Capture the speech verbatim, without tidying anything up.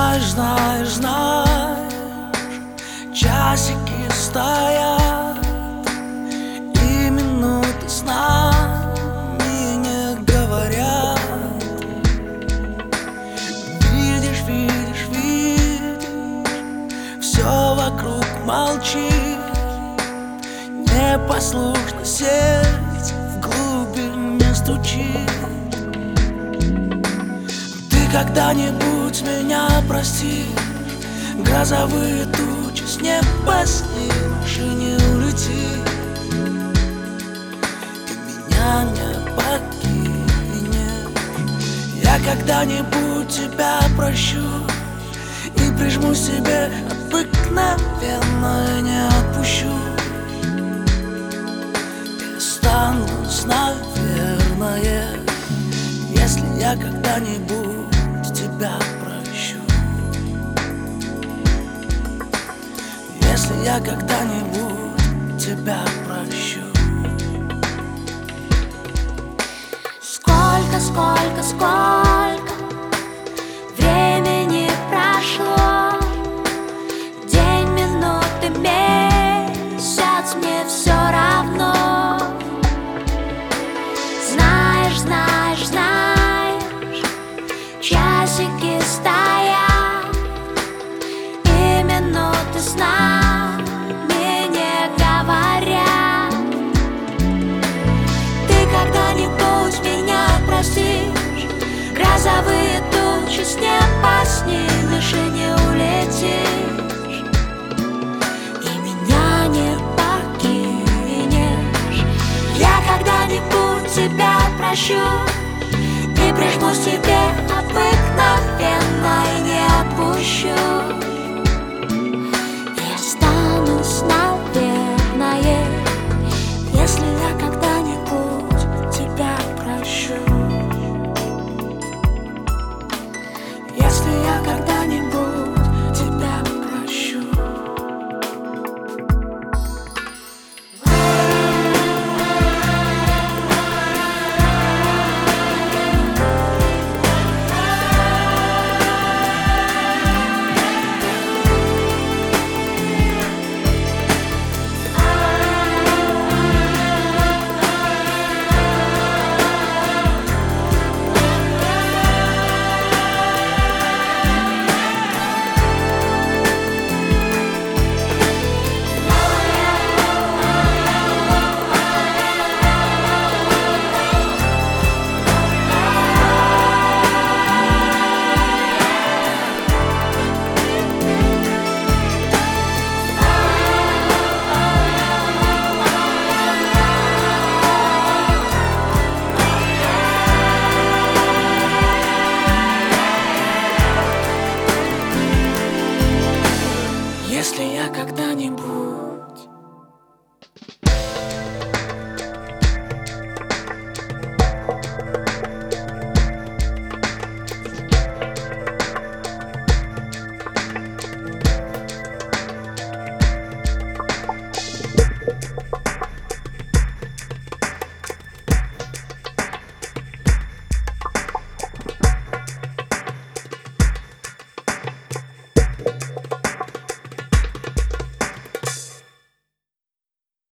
Знаешь, знаешь, знаешь, часики стоят, и минуты с нами не говорят. Видишь, видишь, видишь, все вокруг молчит. Непослушно сердце в глубине стучит. Ты когда-нибудь меня простишь? Грозовые тучи с неба снимешь и не улетишь. Ты меня не покинешь. Я когда-нибудь тебя прощу и прижму себе обыкновенно и не отпущу. И останусь, наверное, если я когда-нибудь тебя прощу. Если я когда-нибудь тебя прощу. Сколько, сколько, сколько времени прошло, день, минуты, месяц, мне все равно. Знаешь, знаешь, знаешь, часики стоят, и минуты с нами не говорят. Ты когда-нибудь меня простишь? Грозовые тучи с неба снимешь и не улетишь. И меня не покинешь. Я когда-нибудь тебя прощу и прижмусь тебе обыкновенно и не отпущу. И останусь, наверное, если я когда-нибудь тебя прощу. Если я когда-нибудь тебя прощу. Если я когда-нибудь